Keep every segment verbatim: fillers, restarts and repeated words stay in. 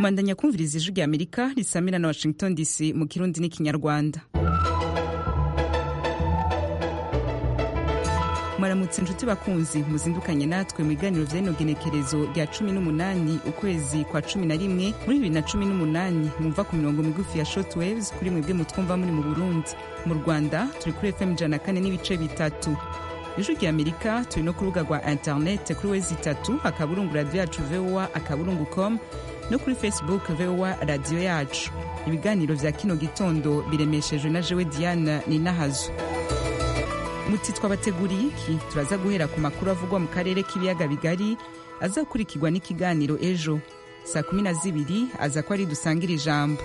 Mwandanya kumviriza ijwi rya Amerika risamira na Washington D C mu Kirundi n'ikinyarwanda. Mwaramutse inshuti bakunzi muzindukanye natwe mu biganiro vy'inogenekerezo rya cumi n'umunani ukwezi kwa cumi na rimwe muri bibiri na cumi n'umunani mumva ku mirongo migufi ya shortwaves kuri mwebwe mutwumva muri mu Burundi. Mu Rwanda turi kuri F M ijana na kane n'ibice bitatu. Ijwi rya Amerika turi no ku rubuga rwa internet kuri wezi itatu akaburungu radio yacu V O A akaburungu com no kuri Facebook V O A radio yacu. Ibiganiro vya kino gitondo biremeshejwe na jewe Diane Ninahazu. Muti twabateguriye iki turaza guhera ku makuru avugwa mu karere k'ibiyaga bigari azakurikirwa n'ikiganiro ejo saa kumi na zibiri aza ko ari dusangira ijambo.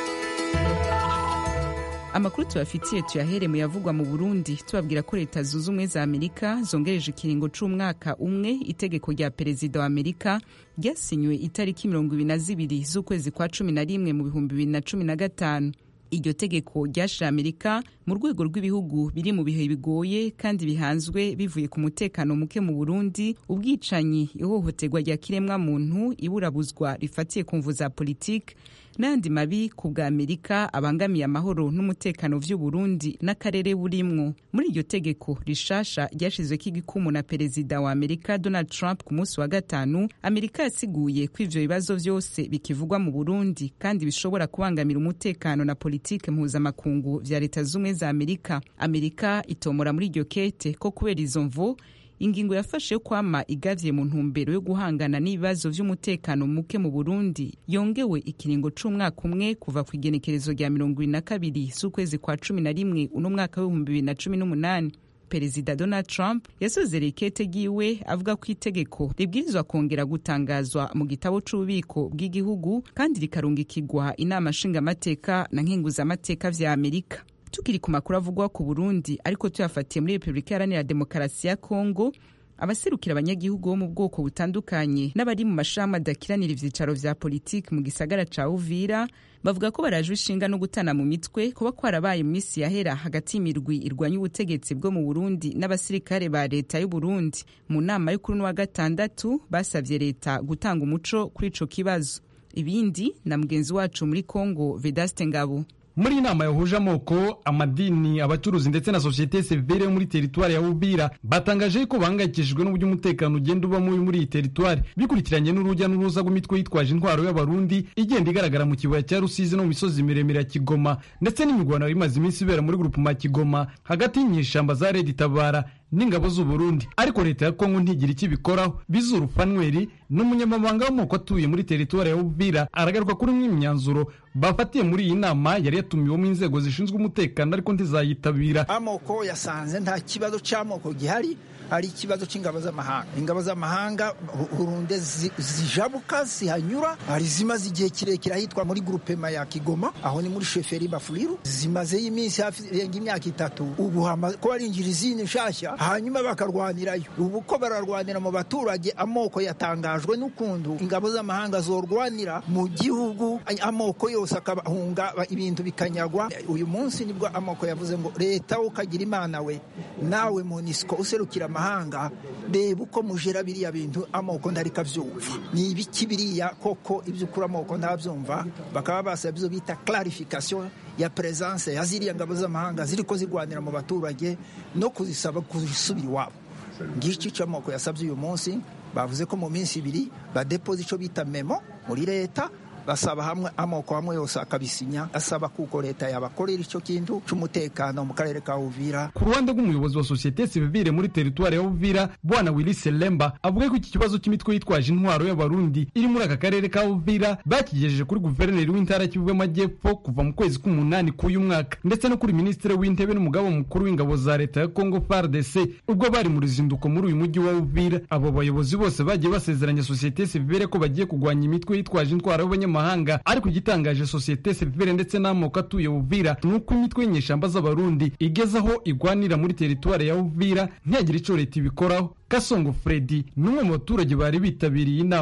Amakuru tubafitiye tuyahere mu yavugwa mu Burundi tubabwira ko leta zunze ubumwe za Amerika zongereje ikiringo c'umwaka umwe itegeko rya perezida wa Amerika ryasinywe itariki mirongo ibiri na zibiri z'ukwezi kwa cumi na rimwe mu bihumbi bibiri na cumi na gatanu. Iryo tegeko ryashira Amerika mu rwego rw'ibihugu biri mu bihe bigoye kandi bihanzwe bivuye ku mutekano muke mu Burundi, ubwicanyi, ihohoterwa rya kiremwa muntu, iburabuzwa rifatiye ku mvu za politike n'andi mabi ku bwa Amerika abangamiye amahoro n'umutekano vy'u Burundi n'akarere burimwo. Muri iryo tegeko rishasha ryashizweko igikumu na perezida wa Amerika Donald Trump ku munsi wa gatanu, Amerika yasiguye ko ivyo bibazo vyose bikivugwa mu Burundi kandi bishobora kubangamira umutekano na politike mpuzamakungu vya leta zumwe za Amerika. Amerika itomora muri iryo kete ko kubera izo mvo ingingo yafashe yo kwama igavye mu ntumbero yo guhangana n'ibibazo vy'umutekano muke mu Burundi yongewe ikiringo c'umwaka umwe kuva ku igenekerezo rya mirongo ibiri na kabiri z'ukwezi kwa cumi na rimwe uno mwaka w'ibihumbi bibiri na cumi n'umunani. Perezida Donald Trump yasozereye ikete giwe avuga ko itegeko ribwirizwa kongera gutangazwa mu gitabo c'ububiko bw'igihugu kandi rikarungikirwa inama nshingamateka na nkenguzamateka vya Amerika. Tukiri ku makuru avugwa ku Burundi ariko tuyafatiye muri Republika Iharanira Demokarasi ya Kongo, abaserukira abanyagihugu bo mu bwoko butandukanye n'abari mu mashamba adakiranira ivyicaro vya politiki mu gisagara ca Uvira bavuga ko barajwe ishinga no gutana mu mitwe kuba kwarabaye mu misi yahera hagati y'imirwi irwanya ubutegetsi bwo mu Burundi n'abasirikare ba leta y'u Burundi. Mu nama yo kuri wa gatandatu basavye leta gutanga umuco kuri ico kibazo. Ibindi na mugenzi wacu muri Kongo Vedaste Ngabo. Muri inama yahuje amoko, amadini, abacuruzi ndetse na societe civile muri teritwari ya Uvira batangaje ko bahangayikishijwe n'uburyo umutekano ugenda uba mubi muri iyi teritwari bikurikiranye n'urujya n'uruza rw'imitwe yitwaje intwaro y'abarundi igenda igaragara mu kibaya cya Rusizi no mu misozi miremire ya Kigoma ndetse n'imigwano imaze iminsi ibera muri groupement Kigoma hagati y'inyeshamba za Red Tabara n'ingabo z'u Burundi. Ariko leta ya Kongo ntigira iki bikoraho. Bizuru Fanweri n'umunyamabanga w'amoko atuye muri teritwari ya Uvira aragaruka kuri imyanzuro bafatiye muri iyi nama yari yatumiwe mu inzego zishinzwe umutekano ariko ntizayitabira. Amoko yasanze nta kibazo cy'amoko gihari, ari ikibazo c'ingabo z'amahanga. Ingabo z'amahanga Burundi zijabuka zihanyura, ari zimaze igihe kirekire ahitwa muri groupement ya Kigoma, aho ni muri chefferie Bafuliru, zimaze iminsi hafi y'imyaka itatu. Ubu ko barinjira izindi nshasha hanyuma bakarwanirayo. Ubu ko bararwanira mu baturage, amoko yatangajwe n'ukundu ingabo z'amahanga zorwanira mu gihugu, amoko yose akabahunga ibintu bikanyagwa. Uyu munsi nibwo amoko yavuze ngo leta ukagira imana we nawe MONUSCO userukira amahanga reba uko mujera biriya bintu amoko ndarika vyumva ni ibiki biriya koko ivy'ukura amoko ndavyumva. Bakaba basabye byo bita clarification ya presence ya ziriya ngabo z'amahanga ziriko zirwanira mu baturage no kuzisaba kuzisubira iwabo. Ngiki cy'amoko yasabye uyu munsi bavuze ko mu minsi ibiri badepose ico bita memo muri leta basaba hamwe amoko hamwe yose akabisinya asaba kuko leta yabakorera ico kintu c'umutekano mu karere ka Uvira. Ku ruhande rw'umuyobozi wa societe civile muri teritwari ya Uvira Bwana Willy Selemba avuga ko iki kibazo cy'imitwe yitwaje intwaro y'abarundi iri muri aka karere ka Uvira bakigejeje kuri guverineri w'intara y'Kivu y'Amajyepfo kuva mu kwezi k'umunani k'uyu mwaka ndetse no kuri ministre w'intebe n'umugabo mukuru w'ingabo za leta ya Congo F A R D C ubwo bari mu ruzinduko muri uyu mujyi wa Uvira. Abo bayobozi bose bagiye basezeranya societe civile ko bagiye kugwanya imitwe yitwaje intwaro y'abanyamahanga mahanga. Ariko igitangaje societe civile ndetse n'amoko atuye Uvira nuko imitwe y'inyeshamba z'abarundi igezaho igwanira muri teritwari ya Uvira ntiyagira ico leta ibikoraho. Kasongo Freddy numwe mu baturage bari bitabiriye inama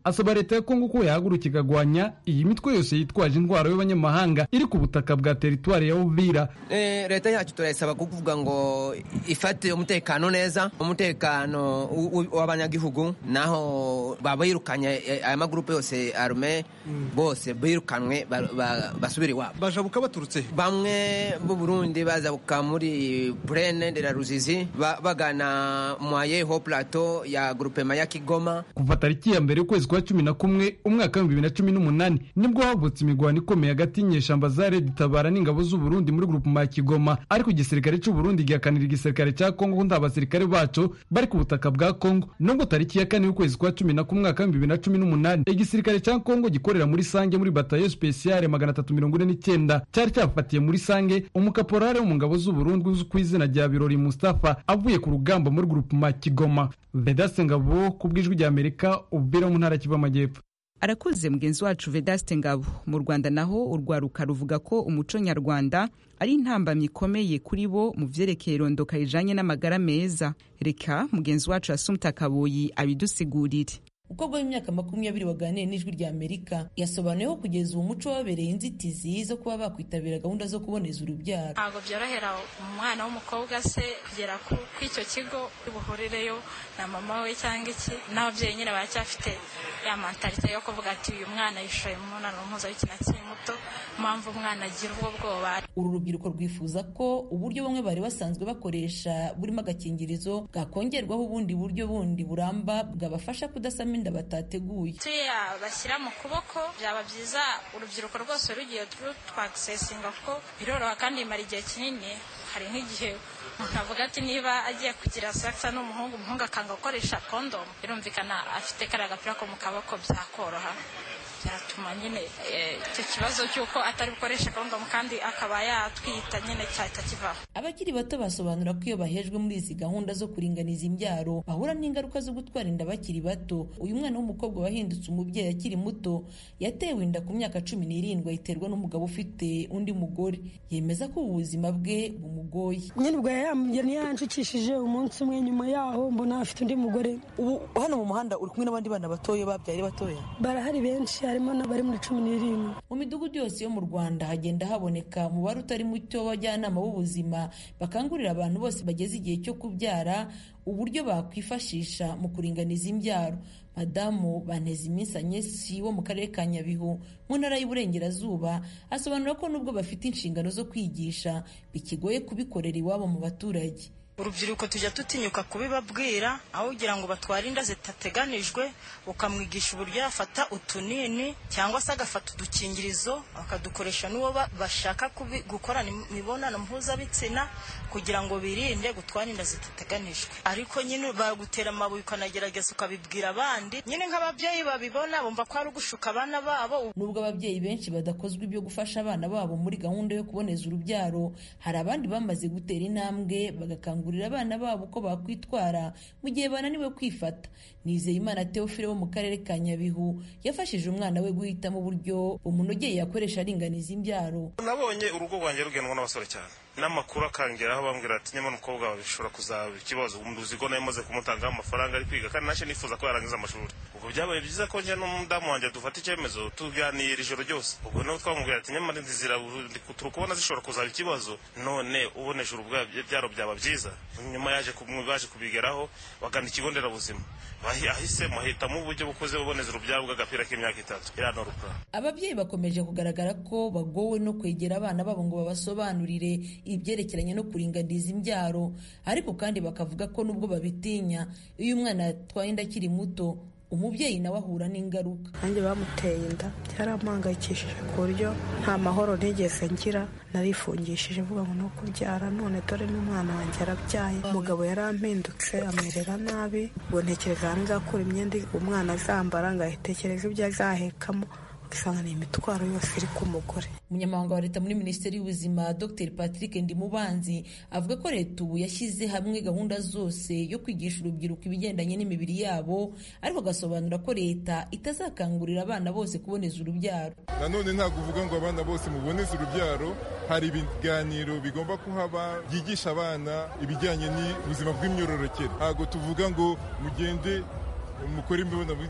asaba leta ya Kongo ko yahaguruka ikagwanya iyi mitwe yose yitwaje intwaro y'abanyamahanga iri ku butaka bwa teritwari ya Uvira. Eh, leta yacu turayisaba kuvuga ngo ifate umutekano neza, umutekano w'abanyagihugu, naho babayirukanye aya magrupe yose arme bose birukanwe basubira iwabo. Bajabuka baturutse bamwe mu Burundi bazabuka muri Plaine de la Ruzizi bagana Moye Ho Plateau ya groupement ya Kigoma. Kuva tariki ya mbere ukwezi kwa cumi na kumwe umwaka wa bibiri na cumi n'umunani nibwo havutse imigwano ikomeye hagati y'inyeshamba za Red Tabara n'ingabo z'u Burundi muri groupement ya Kigoma, ariko igisirikare cy'u Burundi gihakanira igisirikare cya Kongo nta basirikare bacu bari ku butaka bwa Kongo. Nubwo tariki ya kane ukwezi kwa cumi na kumwe umwaka wa bibiri na cumi n'umunani igisirikare cya Kongo gikorera muri Sange muri batayo speciale magana atatu mirongo ine n'icyenda cyari cyafatiye muri Sange umukaporale wo mu ngabo z'u Burundi uzwi ku izina rya Birori Mustafa avuye ku rugamba muri groupement Kigoma. Vedaste Ngabo ku bw'ijwi rya Amerika, Uvira mu ntara Kivu y'Amajyepfo. Arakuze mugenzi wacu Vedaste Ngabo. Mu Rwanda naho urwaruka ruvuga ko umuco nyarwanda ari intambamyi ikomeye kuri bo mu vyerekeye irondoka ijanye n'amagara meza. Reka mugenzi wacu Asumta Kaboyi abidusigurire. Umukobwa w'imyaka makumyabiri waganiye n'ijwi rya Amerika yasobanuye ko kugeza ubu muco wabereye inzitizi zo kuba bakwitabira gahunda zo kuboneza urubyaro. Ntabwo byorohera umwana w'umukobwa se kugera ku icyo kigo buhurireyo na mama we cyangwa iki, n'ababyeyi nyine baracyafite ya mentalite yo kuvuga ati uyu mwana yishoye mu mibonano mpuzabitsina akiri muto, mpamvu umwana agira ubwo bwoba. Uru rubyiruko rwifuza ko uburyo bamwe bari basanzwe bakoresha burimo agakingirizo bwakongerwaho ubundi buryo bundi buramba bwabafasha kudasama inda batateguye. Tuya bashyira mu kuboko byaba byiza urubyiruko rwose rugiye twakisesinga kuko biroroha kandi imara igihe kinini. Hari nk'igihe umuntu avuga ati niba agiye kugira sex n'umuhungu, umuhungu akanga gukoresha condom, birumvikana afite kariya gapira ko mu kaboko byakoroha, byatuma nyine icyo kibazo cy'uko atari bukoresha condom kandi akaba yatwita nyine cyahita kivaho. Abakiri bato basobanura ko iyo bahejwe muri izi gahunda zo kuringaniza imbyaro bahura n'ingaruka zo gutwara inda bakiri bato. Uyu mwana w'umukobwa wahindutse umubyeyi akiri muto yatewe inda ku myaka cumi n'irindwi ayiterwa n'umugabo ufite undi mugore. Yemeza ko ubuzima bwe bumugoye. Nyine ubwo yambye yanshikishije umunsi umwe, nyuma yaho mbona afite undi mugore. Ubu hano mu muhanda uri kumwe n'abandi bana batoye babyaye batoya? Barahari benshi, harimo n'abari muri cumi n'irindwi. Mu midugudu yose yo mu Rwanda hagenda haboneka umubare utari muto w'abajyanama b'ubuzima bakangurira abantu bose bageze igihe cyo kubyara uburyo bakwifashisha mu kuringaniza imbyaro. Madamu Banteziminsi Anyesi wo mu karere ka Nyabihu mu ntara y'Iburengerazuba asobanura ko nubwo bafite inshingano zo kwigisha bikigoye kubikorera iwabo mu baturage. Urubyiruko tujya tutinyuka kubibabwira, aho ugira ngo batware inda zitateganijwe, ukamwigisha uburyo yafata utunini cyangwa se agafata udukingirizo akadukoresha n'uwo bashaka gukorana imibonano mpuzabitsina kugira ngo birinde gutwara inda zitateganijwe. Ariko nyine bagutera amabuye ukanagerageza ukabibwira abandi, nyine nk'ababyeyi babibona bumva ko ari ugushuka abana babo. Nubwo ababyeyi benshi badakozwe ibyo gufasha abana babo muri gahunda yo kuboneza urubyaro, hari abandi bamaze gutera intambwe bagakangurira abana babo uko bakwitwara mu gihe bananiwe kwifata. Nizeyimana Theophile wo mu karere ka Nyabihu yafashije umwana we guhitamo uburyo umunogeye yakoresha aringaniza imbyaro. Nabonye urugo rwanjye rugendwa n'abasore cyane, n'amakuru akangeraho bambwira ati nyamara umukobwa wawe bishobora kuzaba ikibazo, umuzi ko nayo maze kumutangaho amafaranga ari kwiga kandi nashe nifuza ko yarangiza amashuri. Ubwo byabaye byiza ko njye n'umudamu wanjye dufata icyemezo tuganira ijoro ryose. Ubwo nawe twamubwira ati nyamara inzira turi kubona zishobora kuzaba ikibazo, none uboneje urubyaro byaba byiza. Nyuma yaje baje kubigeraho bagana ikigo nderabuzima, bahisemo ahitamo uburyo bukoze buboneza urubyaro bw'agapira k'imyaka itatu. Ababyeyi bakomeje kugaragara ko bagowe no kwegera abana babo ngo babasobanurire ibyerekeranye no kuringaniza imbyaro, ariko kandi bakavuga ko nubwo babitinya, iyo umwana atwaye inda akiri muto umubyeyi nawe ahura n'ingaruka. Nanjye bamuteye inda byarampangayikishije ku buryo nta mahoro nigeze ngira, narifungishije mvuga ngo no kubyara, none dore n'umwana wanjye arabyaye. Umugabo yarampindutse amerera nabi, ubwo ntekereza nzakura imyenda umwana azambara, ngahitekereza ibyo azahekamo, ugasanga ni imitwaro yose iri ku mugore. Umunyamabanga wa Leta muri Minisiteri y'Ubuzima Dr Patrick Ndimubanzi avuga ko Leta ubu yashyize hamwe gahunda zose yo kwigisha urubyiruko ibigendanye n'imibiri yabo, ariko agasobanura ko Leta itazakangurira abana bose kuboneza urubyaro. Nanone ntabwo uvuga ngo abana bose muboneze urubyaro, hari ibiganiro bigomba kuhaba byigisha abana ibijyanye n'ubuzima bw'imyororokere. Ntabwo tuvuga ngo mugende mukore imibonano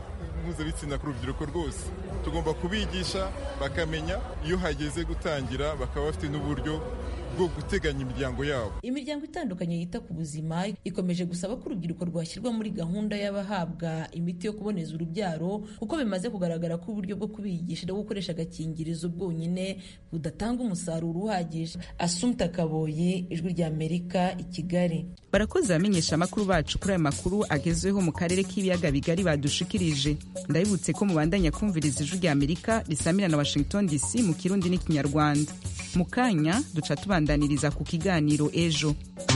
mpuzabitsina ku rubyiruko rwose tugomba kubigisha bakamenya iyo hageze gutangira, bakaba bafite n'uburyo bwo guteganya imiryango yabo. Imiryango itandukanye yita ku buzima ikomeje gusaba ko urubyiruko rwashyirwa muri gahunda y'abahabwa imiti yo kuboneza urubyaro, kuko bimaze kugaragara ko uburyo bwo kubigisha no gukoresha agakingirizo bwonyine budatanga umusaruro uhagije. Assumpta Kaboyi, Ijwi rya Amerika, i Kigali. Barakoze abamenyesha amakuru bacu kuri aya makuru agezweho mu karere k'ibiyaga bigari badushikirije. Ndabibutse ko mubandanya kumviriza Ijwi rya Amerika risamira na Washington D C mu Kirundi n'Ikinyarwanda. Mu kanya duca tubandaniriza ku kiganiro Ejo.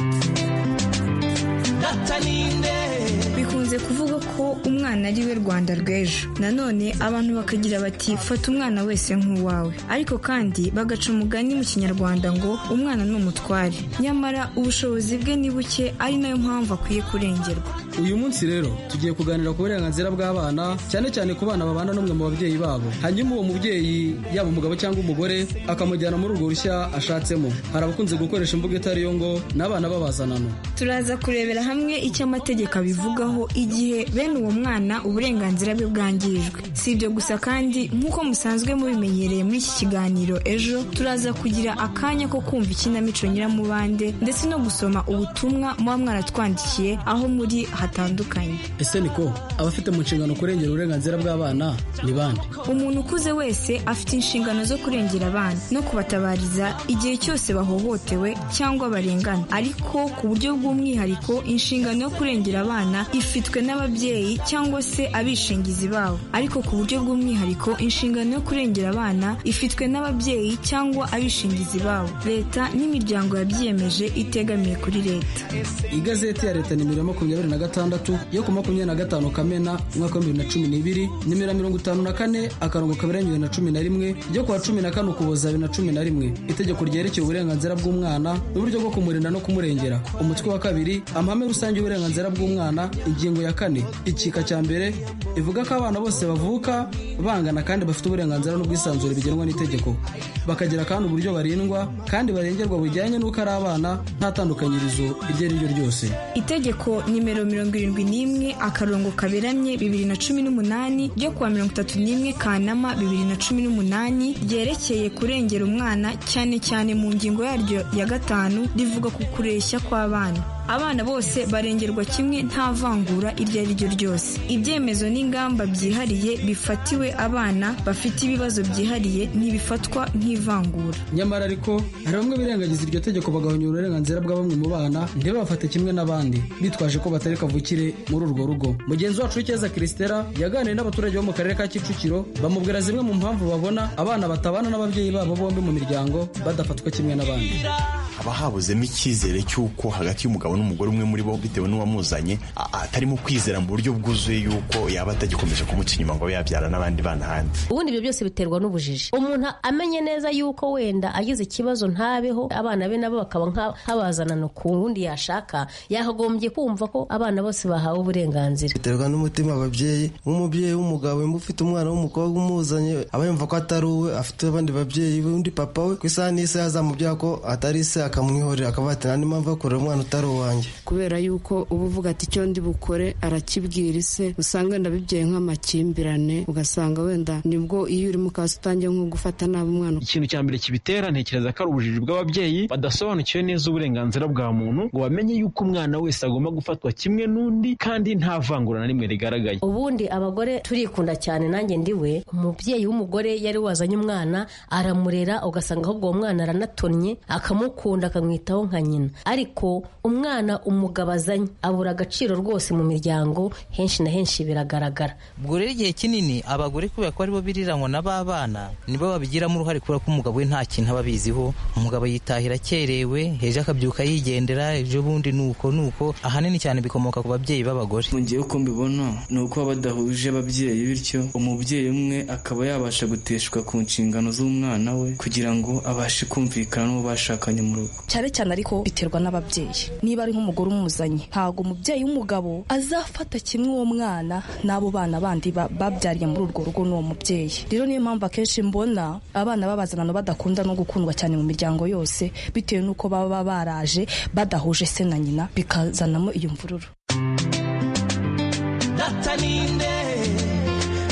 Bikunze kuvuga ko umwana ari we Rwanda rw'ejo. Nanone abantu bakagira bati fata umwana wese nk'uwawe, ariko kandi bagaca umugani mu Kinyarwanda ngo umwana ni umutware, nyamara ubushobozi bwe ni buke, ari nayo mpamvu akwiye kurengerwa. Uyu munsi rero tugiye kuganira ku burenganzira bw'abana, cyane cyane ku bana babana n'umwe mu babyeyi babo, hanyuma uwo mubyeyi yaba umugabo cyangwa umugore akamujyana muri urwo rushya ashatsemo. Hari abakunze gukoresha imbuga itari yo ngo n'abana babazanano. Turaza kurebera hamwe icyo amategeko abivugaho igihe bene uwo mwana uburenganzira bwe bwangijwe. Si ibyo gusa kandi, nk'uko musanzwe mubimenyereye muri iki kiganiro Ejo, turaza kugira akanya ko kumva ikinamico Nyiramubande ndetse no gusoma ubutumwa muba mwaratwandikiye aho muri hatandukanye. Ese niko abafite mu nshingano kurengera uburenganzira bw'abana ni bande? Umuntu ukuze wese afite inshingano zo kurengera abana no kubatabariza igihe cyose bahohotewe cyangwa barengana, ariko ku buryo bw'umwihariko inshingano yo kurengera abana ifitwe n'ababyeyi cyangwa se abishingizi babo, ariko ku buryo bw'umwihariko inshingano yo kurengera abana ifitwe n'ababyeyi cyangwa abishingizi babo, leta n'imiryango yabyiyemeje itegamiye kuri leta. Igazeti ya leta nimero makumyabiri na gatandatu yo ku makumyabiri na gatanu Kamena umwaka wa bibiri na cumi n'ibiri, nimero mirongo itanu na kane akarongo kabiri bibiri na cumi na rimwe ryo kuwa cumi na kane Ukuboza bibiri na cumi na rimwe, itegeko ryerekeye uburenganzira bw'umwana n'uburyo bwo kumurinda no kumurengera. Umutwe wa kabiri, amahame rusange y'uburenganzira bw'umwana, ingingo ya kane ikika cya mbere ivuga ko abana bose bavuka bangana kandi bafite uburenganzira n'ubwisanzure bigenwa n'itegeko, bakagira kandi uburyo barindwa kandi barengerwa bujyanye n'uko ari abana nta tandukanyirizo iryo ari ryo ryose. Itegeko nimero mirongo irindwi n'imwe akarongo kaberamye bibiri na cumi n'umunani ryo kuwa mirongo itatu n'imwe Kanama bibiri na cumi n'umunani ryerekeye kurengera umwana, cyane cyane mu ngingo yaryo ya gatanu rivuga ku kureshya kw'abana. Abana bose barengerwa kimwe nta vangura iryo ari ryo ryose. Ibyemezo n'ingamba byihariye bifatiwe abana bafite ibibazo byihariye ntibifatwa nk'ivangura. Nyamara ariko hari bamwe birengagiza iryo tegeko bagahonyura uburenganzira bwa bamwe mu bana ntibabafate kimwe n'abandi, bitwaje ko batari kavukire muri urwo rugo. Mugenzi wacu W'icyeza Christella yaganiriye n'abaturage bo mu karere ka Kicukiro, bamubwira zimwe mu mpamvu babona abana batabana n'ababyeyi babo bombi mu miryango badafatwa kimwe n'abandi. Haba habuzemo icyizere cy'uko hagati y'umugabo n'umugore umwe muri bo bitewe n'uwamuzanye atarimo kwizera mu buryo bwuzuye yuko yaba atagikomeje kumuca inyuma ngo abe yabyara n'abandi bana handi. Ubundi ibyo byose biterwa n'ubujiji. Umuntu amenye neza yuko wenda agize ikibazo ntabeho, abana be nabo bakaba nk'abazanano ku wundi yashaka, yakagombye kumva ko abana bose bahawe uburenganzira. Biterwa n'umutima ababyeyi. Nk'umubyeyi w'umugabo ufite umwana w'umukobwa umuzanye aba yumva ko atari uwe, afite abandi babyeyi undi papa we, ku isaha n'isi yazamubwira ko atari se akamwihorera akavuga ati nta mpamvu yo kurera umwana utari uwanjye. Kubera yuko uba uvuga ati icyo ndi bukore arakibwira ise, usanga wenda bibyaye nk'amakimbirane, ugasanga wenda nibwo iyo uri mu kazi utangiye nko gufata nabi umwana. Ikintu cya mbere kibitera ntekereza ko ari ubujiji bw'ababyeyi badasobanukiwe neza uburenganzira bwa muntu ngo bamenye yuko umwana wese agomba gufatwa kimwe n'undi kandi nta vangura na rimwe rigaragaye. Ubundi abagore turikunda cyane, nanjye ndiwe umubyeyi w'umugore yari wazanye umwana aramurera, ugasanga ahubwo uwo mwana aranatonnye akamukunda akamwitaho nka nyina, ariko umwana umugabo azanye abura agaciro rwose mu miryango, henshi na henshi biragaragara. Ubwo rero igihe kinini abagore kubera ko aribo biriranywa n'abana nibo babigiramo uruhare, kubera ko umugabo we nta kintu aba abiziho. Umugabo yitahira akerewe, hejo akabyuka yigendera, ejo bundi nuko nuko. Ahanini cyane bikomoka ku babyeyi b'abagore. Ngiye uko mbibona ni uko badahuje ababyeyi, bityo umubyeyi umwe akaba yabasha guteshwa ku nshingano z'umwana we kugira ngo abashe kumvikana n'uwo bashakanye mu rugo. Cyane cyane ariko biterwa n'ababyeyi. Niba ari nk'umugore umuzanye, ntago umubyeyi w'umugabo azafata kimwe uwo mwana n'abo bana bandi babyariye muri urwo rugo n'uwo mubyeyi. Rero niyo mpamvu akenshi mbona abana babazanano badakunda no gukundwa cyane mu miryango yose, bitewe n'uko baba baraje badahuje se na nyina, bikazanamo iyo mvururu.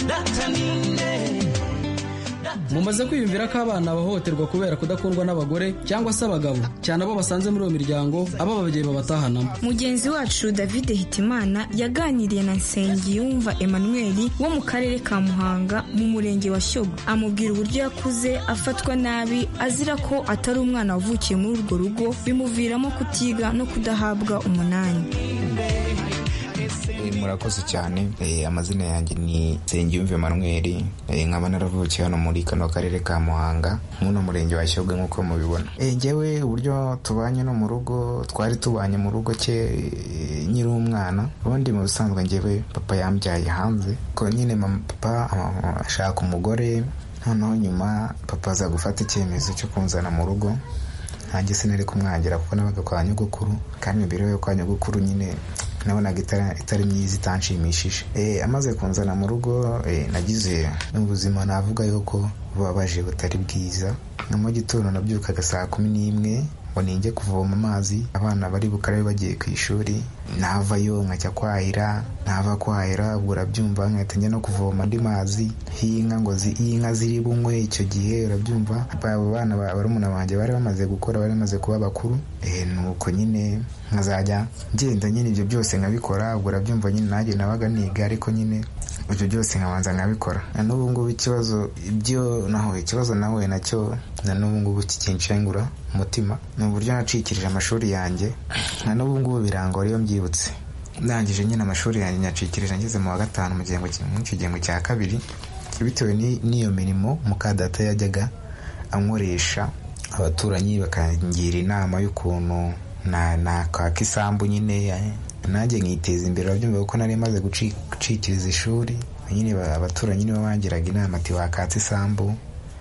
mumaze kwiyumvira ko abana bahohoterwa kubera kudakundwa n'abagore cyangwa se abagabo, cyane abo basanze muri iyo miryango abo ababyeyi babatahanamo. Mugenzi wacu David Hitimana yaganiriye na Nsengiyumva Emmanuel wo mu karere ka Muhanga mu murenge wa Shyogwe, amubwira uburyo yakuze afatwa nabi azira ko atari umwana wavukiye muri urwo rugo, bimuviramo kutiga no kudahabwa umunani. Murakoze cyane. E, amazina yanjye ni Nsengiyumva Emmanuel, e, nkaba naravukiye hano muri kano karere ka Muhanga muno murenge wa Shyogwe nk'uko mubibona. E, njyewe uburyo tubanye no mu rugo, twari tubanye mu rugo cye e, nyiri umwana. Ubundi mu busanzwe njyewe papa yambyaye hanze, ko nyine mama papa ashaka umugore, noneho nyuma papa aza gufata icyemezo cyo kunzana mu rugo. Nanjye sinari kumwangira kuko nabaga kwa nyogokuru, kandi imibereho yo kwa nyogokuru nyine nabonaga itari myiza, itanshimishije. E, amaze kunzana mu rugo e, nagize ubuzima navuga yuko bubabaje butari bwiza. Mu gitondo nabyukaga saa kumi n'imwe ngo ninjye kuvoma amazi, abana bari bukarabe bagiye ku ishuri, navayo nkajya kwahira, nava kwahira ubwo urabyumva nkahita njya no kuvoma andi mazi y'inka ngo inka ziri bunywe. Icyo gihe urabyumva abo bana barumuna banjye bari bamaze gukora, bari bamaze kuba bakuru. E, nuko nyine nkazajya ngenda nyine ibyo byose nkabikora, ubwo urabyumva nyine nanjye nabaga niga, ariko nyine ibyo byose nkabanza nkabikora. Na n'ubu ngubu ikibazo ibyo naho ikibazo nawe nacyo na n'ubu ngubu kikinshengura umutima, ni uburyo nacikirije amashuri yanjye. Na n'ubu ngubu birangora iyo mbyibutse. Ndangije nyine amashuri yanjye nyacikirije ngeze mu wa gatanu mu gihembwe mu kigembwe cya kabiri, bitewe n'iyo mirimo mukadata yajyaga ankoresha. Abaturanyi bakangira inama y'ukuntu na nakaka isambu nyine, nanjye nkiteza imbere. Urabyumva kuko nari maze gucikiriza ishuri, nyine abaturanyi nibo bangiraga inama ati wakatse isambu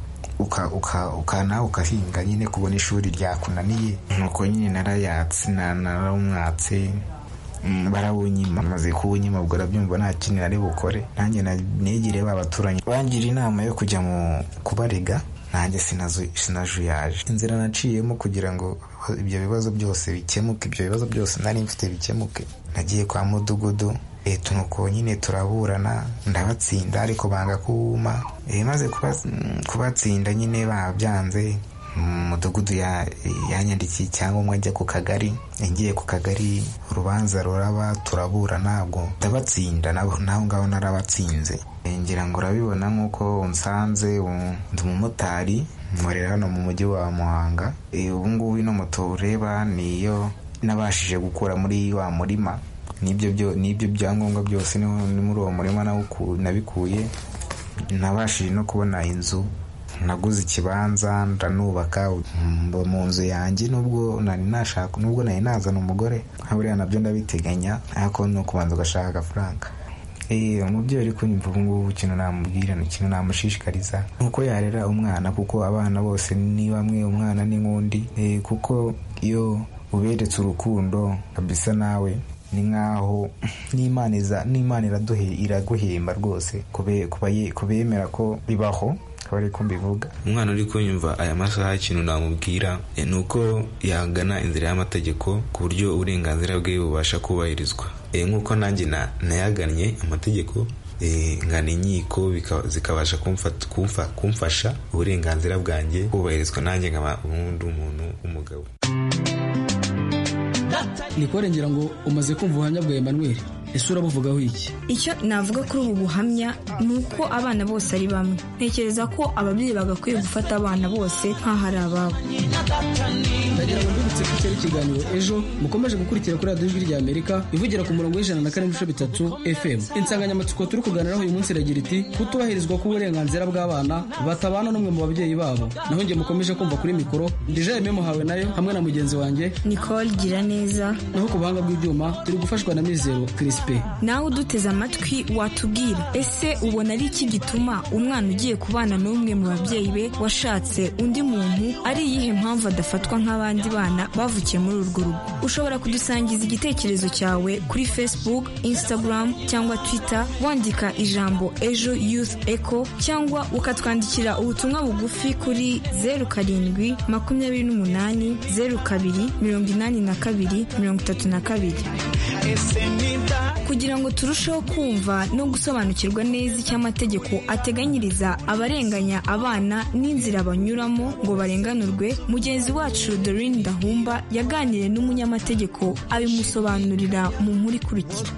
ukana ukahinga nyine kubona ishuri ryakunaniye. Nuko nyine narayatse narawumwatse, barawunyima. Maze kuwunyima ubwo urabyumva nta kintu nari bukore. Nanjye negire ba baturanyi bangira inama yo kujya mu kubarega, nanjye sinajuyaje. Inzira naciyemo kugira ngo ibyo bibazo byose bikemuke, ibyo bibazo byose nari mfite bikemuke, nagiye kwa mudugudu. E, tunuko nyine turaburana ndabatsinda, ariko banga kuwuma. E, maze kubatsinda nyine babyanze, mudugudu yanyandikiye icyangombwa njya ku kagari. Ngiye ku kagari urubanza ruraba, turaburana, ubwo ndabatsinda, naho ngaho narabatsinze. E, ngira ngo urabibona nk'uko unsanze, ndi umumotari nkorera hano mu mujyi wa Muhanga. E, ubu ngubu ino moto ureba niyo nabashije gukura muri wa murima. Nibyo byo nibyo byangombwa byose ni muri uwo murima nabikuye. Nabashije no kubona inzu, naguze ikibanza ndanubaka mu nzu yanjye, nubwo nari nashaka nubwo nari nazana umugore haburiya nabyo ndabiteganya, ariko no kubanza ugashaka agafaranga. Eh, umubyeyi uri kunyumva ubu ngubu ikintu namubwira, ikintu namushishikariza nuko yarera umwana, kuko abana bose ni bamwe, umwana ni nk'undi. Eh, kuko iyo uberetse urukundo kabisa nawe ni nkaho n'Imana iza n'Imana iraduhe iraguhemba rwose kubemera ko bibaho. Kabari ko mbivuga, umwana uri kunyumva aya masaha ikintu namubwira e, nuko yagana inzira y'amategeko ku buryo uburenganzira bwe bubasha kubahirizwa. E, nkuko nanjye na nayagannye amategeko e, ngana inkiko zikabasha kumfata kumfa kumfasha uburenganzira bwanjye kubahirizwa, nanjye nkaba umuntu umuntu umugabo. Nikore ngira ngo umaze kumva ubuhamya bwa Emmanuel, ese urabuvugaho iki? Icyo navuga kuri ubu buhamya ni uko abana bose ari bamwe. Ntekereza ko ababyeyi bagakwiye gufata abana bose nk'aho ari ababo. Ndagira ngo mbibutse ko cyari ikiganiro ejo mukomeje gukurikira kuri radiyo ijwi ry'Amerika ivugira ku murongo w'ijana na kane n'ibice bitatu F M. Insanganyamatsiko turi kuganiraho uyu munsi iragira iti kutubahirizwa k'uburenganzira bw'abana batabana n'umwe mu babyeyi babo. Naho njye mukomeje kumva kuri mikoro ndije Aime Muhawe nayo hamwe na mugenzi wanjye Nicole Giraneza. Naho ku buhanga bw'ibyuma turi gufashwa na Mizero Crispin. Nawe uduteze amatwi watubwira, ese ubona ari iki gituma umwana ugiye kubana n'umwe mu babyeyi be washatse undi muntu, ari iyihe mpamvu adafatwa nk'abandi n'abandi bana bavukiye muri urwo rugo. Ushobora kudusangiza igitekerezo cyawe kuri Facebook, Instagram cyangwa Twitter wandika ijambo Ejo Youth Echo cyangwa ukatwandikira ubutumwa bugufi kuri zeru karindwi makumyabiri n'umunani zeru kabiri mirongo inani na kabiri mirongo itatu na kabiri. Kugira ngo turusheho kumva no gusobanukirwa neza icyo amategeko ateganyiriza abarenganya abana n'inzira banyuramo ngo barenganurwe, mugenzi wacu Dorine Ndahumba yaganiriye n'umunyamategeko abimusobanurira mu nkuru ikurikira.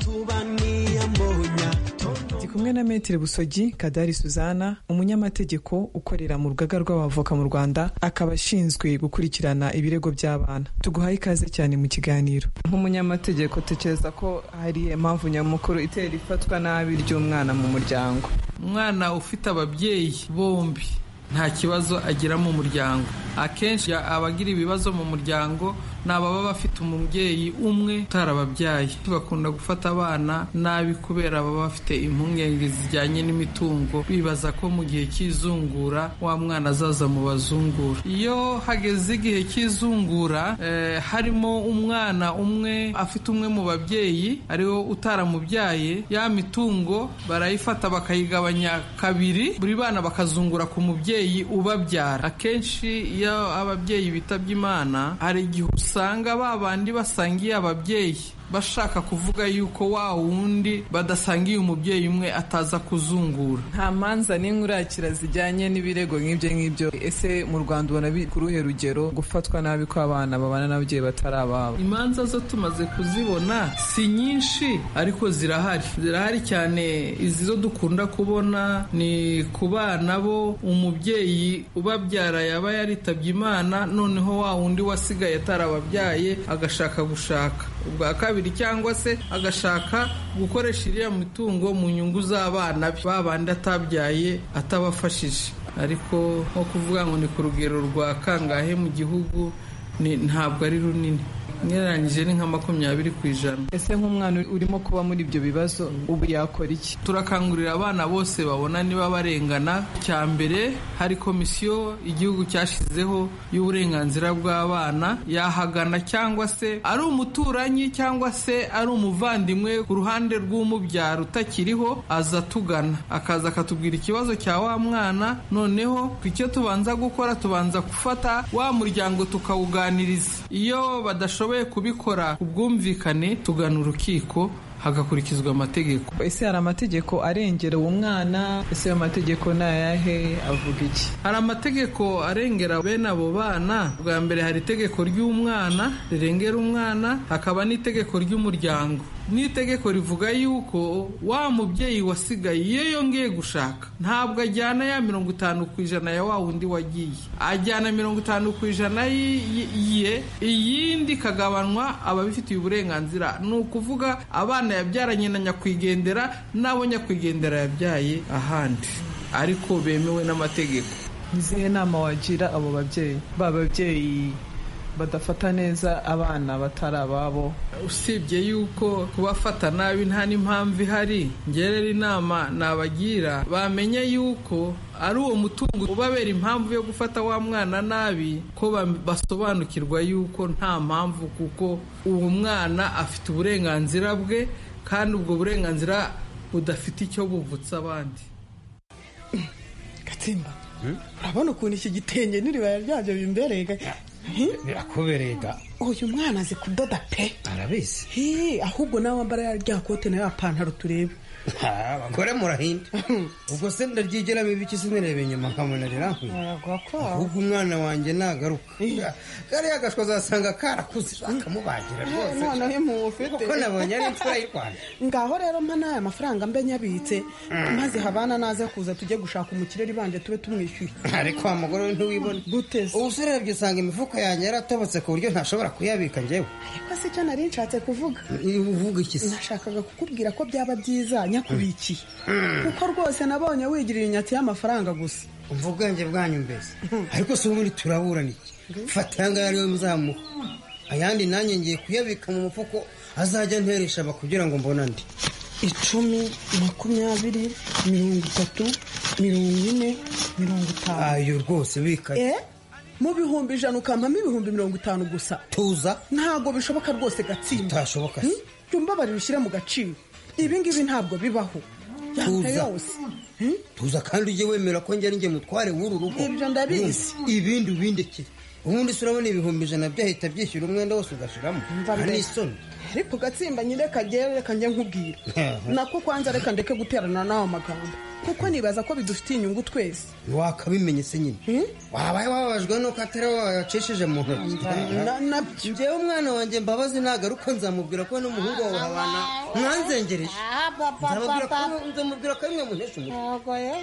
Kumwe na Maître Busogi Kadari Suzana, umunyamategeko ukorera mu rugaga rw'abavoka mu Rwanda, akaba ashinzwe gukurikirana ibirego by'abana. Tuguhaye ikaze cyane mu kiganiro. Nk'umunyamategeko tekereza ko hari impamvu nyamukuru itera ifatwa nabi ry'umwana mu muryango. Umwana ufite ababyeyi bombi nta kibazo agira mu muryango. Akenshi abagira ibibazo mu muryango ni ababa bafite umubyeyi umwe utarababyaye. Bakunda gufata abana nabi kubera baba bafite impungenge zijyanye n'imitungo, bibaza ko mu gihe cy'izungura wa mwana azaza mu bazungura. Iyo hageze igihe cy'izungura eh, harimo umwana umwe afite umwe mu babyeyi ariwo utaramubyaye, ya mitungo barayifata bakayigabanya kabiri, buri bana bakazungura ku mubyeyi ubabyara. Akenshi iyo ababyeyi bitabye Imana hari igihe usanga babandi basangiye ababyeyi bashaka kuvuga yuko wa wundi badasangiye umubyeyi umwe ataza kuzungura. Nta manza n'inkurakira zijyanye n'ibirego nk'ibyo ngibyo. Ese mu Rwanda ubona ku ruhe rugero gufatwa nabi kw'abana babana n'ababyeyi batari ababo? Imanza zo tumaze kuzibona si nyinshi ariko zirahari zirahari cyane. Izi zo dukunda kubona ni ku bana bo umubyeyi ubabyara yaba yaritabye Imana, noneho wa wundi wasigaye atarababyaye agashaka gushaka ubwa kabiri cyangwa se agashaka gukoresha iriya mitungo mu nyungu z'abana be, babandi atabyaye atabafashije. Ariko nko kuvuga ngo ni ku rugero rwa kangahe mu gihugu ntabwo ari runini, ngereranyije ni nka makumyabiri ku ijana. Ese nk'umwana urimo kuba muri ibyo bibazo ubu yakora iki? Turakangurira abana bose babona niba barengana. Cya mbere hari komisiyo igihugu cyashyizeho y'uburenganzira bw'abana, yahagana cyangwa se ari umuturanyi cyangwa se ari umuvandimwe ku ruhande rw'umubyara utakiriho, aza tugana akaza akatubwira ikibazo cya wa mwana. Noneho icyo tubanza gukora tubanza gufata wa muryango tukawuganiriza. Iyo badashoboye kubikora ubwumvikane tugana urukiko hagakurikizwa amategeko. Ese hari amategeko arengera uwo mwana? Ese ayo mategeko ni ayahe? Avuga iki? Hari amategeko arengera bene abo bana. Bwa mbere hari itegeko ry'umwana rirengera umwana, hakaba n'itegeko ry'umuryango. N'itegeko rivuga yuko wa mubyeyi wasigaye iyo yongeye gushaka ntabwo ajyana ya mirongo itanu ku ijana ya wa wundi wagiye, ajyana mirongo itanu ku ijana ye, iyindi kagabanwa ababifitiye uburenganzira. Ni ukuvuga abana yabyaranye na nyakwigendera n'abo nyakwigendera yabyaye ahandi ariko bemewe n'amategeko. Izihe nama wagira abo babyeyi ba babyeyi badafata neza abana batari ababo? Usibye yuko kubafata nabi nta n'impamvu ihari, ngerera inama nabagira bamenye yuko ari uwo mutungo ubabera impamvu yo gufata wa mwana nabi, ko basobanukirwa yuko nta mpamvu, kuko uwo mwana afite uburenganzira bwe kandi ubwo burenganzira budafite icyo buvutsa abandi. Gatsimba, urabona ukuntu iki gitenge n'iribaya ryabyo bimbereye? Birakuberega. Uyu mwana azi kudoda pe. Arabizi. Hi, ahubwo nawe wambara ya rya kote na ya pantaro turebe. Abagore murahinda. Ubwo se ndaryigera bibiki sinirebe inyuma nkamuna rirankuye. Ahubwo umwana wanjye nagaruka. Kare agashwa zasanga karakuze akamubagira rwose. None he mufite. Kuko nabonye ari imfura y'Rwanda. Ngaho rero mpa n'aya mafaranga mbe nyabitse, maze habana naza kuza tujye gushaka umukireri banje tube tumwishyuye. Ariko wa mugore we ntiwibone. Guteze. Ubuserebye usanga imifuka yanjye yaratobotse ku buryo ntashobora kuyabika njyewe. Ariko se cyo nari nshatse kuvuga. Uvuga iki se? Nashakaga kukubwira ko byaba byiza nyakubikiye. Kuko rwose nabonye wigirira inyati y'amafaranga gusa. Ubwenge bwanyu mbese. Ariko se ubundi turaburana iki? Fata yanga yari mzamu. Ayandi nanjye ngiye kuyabika mu mufuko azajya nteresha bakugira ngo mbona ndi. Icumi, makumyabiri, mirongo itatu, mirongo ine, mirongo itanu. Ayo rwose bika. Eh? mu bihumbi ijana ukampamo ibihumbi mirongo itanu gusa. Tuza ntabwo bishoboka rwose Gatsinda. Bitashoboka se. Jumba bari bishyira mu gaciro. Ibi ngibi ntabwo bibaho. Tuza tuza kandi ujye wemera ko njye ninjye mutware w'uru rugo. Ibyo ndabizi. Ibindi ubindekere. Ubundi se urabona ibihumbi ijana byahita byishyura umwenda wose ugashiramo. Hari isoni. Ariko Gatsimba nyine kagere reka njye nkubwira. Nako kwanza reka ndeke guterana nawe amagambo. Kuko nibaza ko bidufitiye inyungu twese. Wakabimenye se nyine. Wabaye wababajwe no katera wacishije mu ntoki. Njyewe umwana wanjye Mbabazi nagaruka nzamubwira ko n'umuhungu wawe habana mwanzengereje. Nzamubwira ko nzamubwira ko imwe munesha umutwe.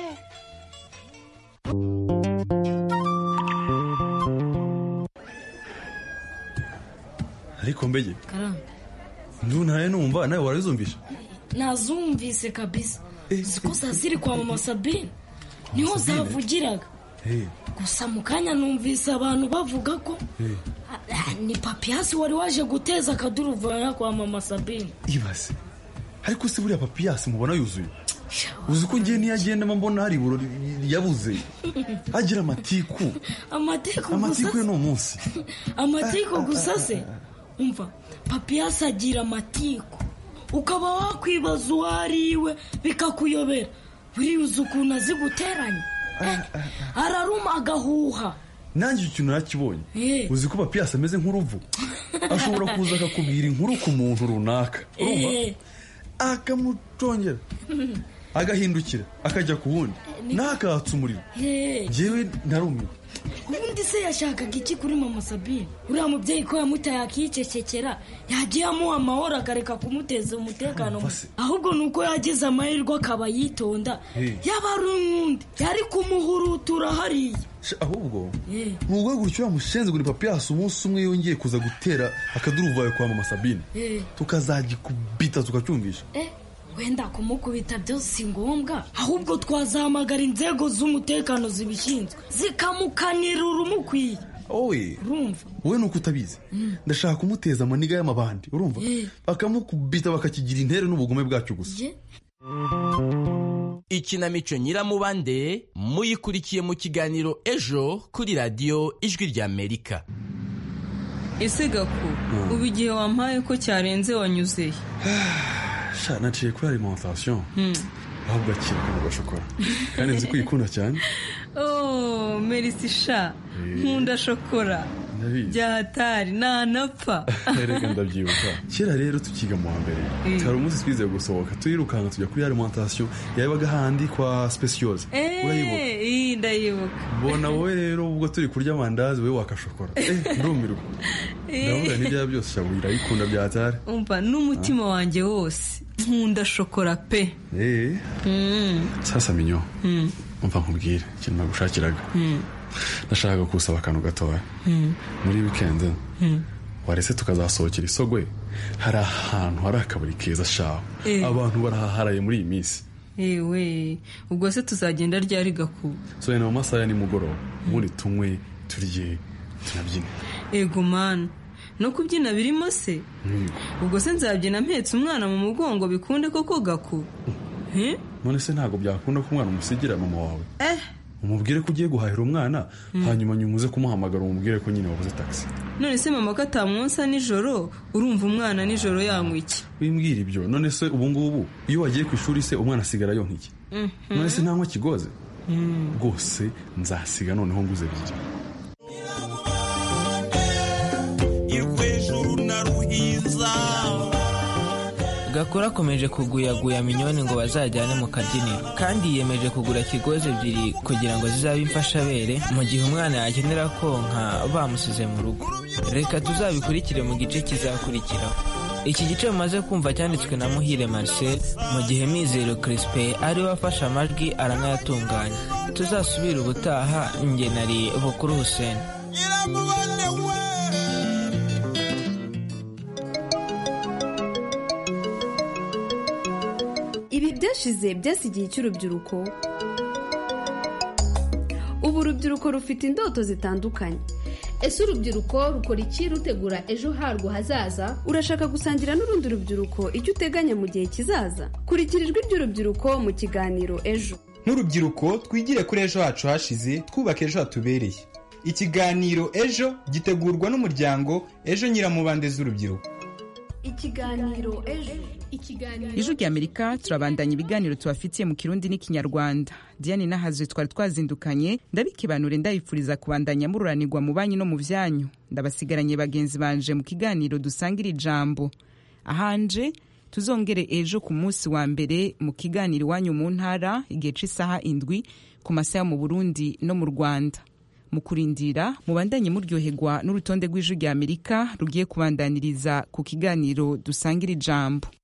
Ariko mbege ndu naye numva nawe warizumvisha? Nazumvise kabisa. Siko zaziri kwa mama Sabine niho zavugiraga. Gusa mu kanya numvise abantu bavuga ko ni Papiasi wari waje guteza akaduruvana kwa mama Sabine. Ibase ariko si buriya Papiasi mubona yuzuye? Uzi ko ngiye niyagenda mbona hari iburo yabuze agira amatiku. Amatiku amatiku no munsi. Amatiku gusa se umva Papiasi agira amatiku ukaba wakwibaza uwariwe bikakuyobera. Buriuza ukuntu azi guteranya. Araruma agahuha. Nanjye ikintu nakibonye. Uzi ko Papiasi ameze nk'uruvu. Ashobora kuza akakubwira inkuru ku muntu runaka. Urumva? Akamutongera. Agahindukira akajya ku wundi. Nakatsa umuriro. Jewe narumiwe. Ubundi se yashakaga iki kuri mama Sabine? Uriya mubyeyi ko yamutaye akicecekera yagiye amuha amahoro akareka kumuteza umutekano. Ahubwo nuko yagize amahirwe akaba yitonda. Yaba ari umundi yari kumuhurutura hariya. Ahubwo nubwo gutyo yamushenze kuri Papiasi umunsi umwe yongeye kuza gutera akaduruvayo kwa mama Sabine. Tukazagikubita tukacyumvisha. Wenda kumukubita byose ngombwa ahubwo twazahamagara inzego z'umutekano zibishinzwe zikamukanira urumukwiye. Owe urumva wowe nuko utabizi ndashaka kumuteza amaniga y'amabandi urumva bakamukubita bakakigira intere n'ubugome bwacyo gusa. Ikinamico Nyiramubande muyikurikiye mu kiganiro ejo kuri radio Ijwi rya Amerika. Ese Gaku ubu igihe wampaye ko cyarenze wanyuzeye? Sha naciye kuri alimentation. Ahubwo akira ku gashokora. Kandi nzi kwikunda cyane. Oh, merci sha. Nkunda shokora. Byahatari nanapfa. Reka ndabyibuka. Kera rero tukiga mu mbere. Hari umunsi twize gusohoka tuyirukanga tujya kuri alimentation yabaga handi kwa Specials. Urayibuka? Eh, ndayibuka. Bona wowe rero ubwo turi kurya amandazi we wakashokora. Eh, ndumirwa. Ndavuga n'ibya byose cyabwira ikunda byahatari. Umva n'umutima wanjye wose. Nkunda shokora pe. Eh. Mm. Sasa minyo. Mm. Umva nkubwire ikintu nagushakiraga. Mm. Nashaka kusaba akantu gatoya. Mm. Muri weekend. Mm. Warese tukazasohokera Isogwe. Hari ahantu hari akabari keza shaho. Eh. Abantu barahaharaye muri iyi minsi. Ewe, ubwo se tuzagenda ryari Gaku? So yana mu masaha ni mugoroba. Muri tunywe turye tunabyine. Ego man. No kubyina birimo se? Ubwo se nzabyina mpetse umwana mu mugongo bikunde koko Gaku? Eh? None se ntago byakunda ko umwana umusigira mama wawe? Eh. Umubwire ko ugiye guhahira umwana hanyuma nyumuze kumuhamagara umubwire ko nyine wabuze taxi. None se mama katamwonsa nijoro urumva umwana nijoro yanywa iki? Wimbwira ibyo. None se ubu ngubu iyo wagiye ku ishuri se umwana asigara yo nk'iki? None se ntanywa kigoze? Rwose nzasiga noneho nguze bije. Gakura akomeje kuguyaguya minyoni ngo bazajyane mu kabyiniro kandi yiyemeje kugura kigozi ebyiri kugira ngo zizabe imfashabere mu gihe umwana yakenera konka bamusize mu rugo. Reka tuzabikurikire mu gice kizakurikiraho. Iki gice mumaze kumva cyanditswe na Muhire Marcel mu gihe Mizero Crispin ari wafashe amajwi aranayatunganya. Tuzasubira ubutaha. Nge nari Bukuru Hussein. Ibi byashize byasigiye cy'urubyiruko. Ubu urubyiruko rufite indoto zitandukanye. Ese urubyiruko rukora iki rutegura ejo harwo hazaza? Urashaka gusangira n'urundi rubyiruko icyo uteganya mu gihe kizaza? Kurikira ijwi ry'urubyiruko mu kiganiro ejo. Nk'urubyiruko twigire kuri ejo hacu hashize twubaka ejo hatubereye. ikiganiro ejo gitegurwa n'umuryango ejo nyiramubande z'urubyiruko. ikiganiro ejo ikiganiro ijwi ry'Amerika turabandanya ibiganiro tubafitiye mu kirundi n'ikinyarwanda. Diane Nahazwe twari twazindukanye ndabikibanure ndabifuriza kubandanya mururanirwa mu banyi no mu vyanyu. Ndabasigaranye bagenzi banje mu kiganiro dusangira ijambo. Ahanje tuzongere ejo ku munsi wa mbere mu kiganiro iwanyu mu ntara igihe c'isaha indwi ku masaha mu Burundi no mu Rwanda. Mu kurindira mubandanye muryoherwa n'urutonde rw'ijwi ry'Amerika rugiye kubandaniriza ku kiganiro dusangira ijambo.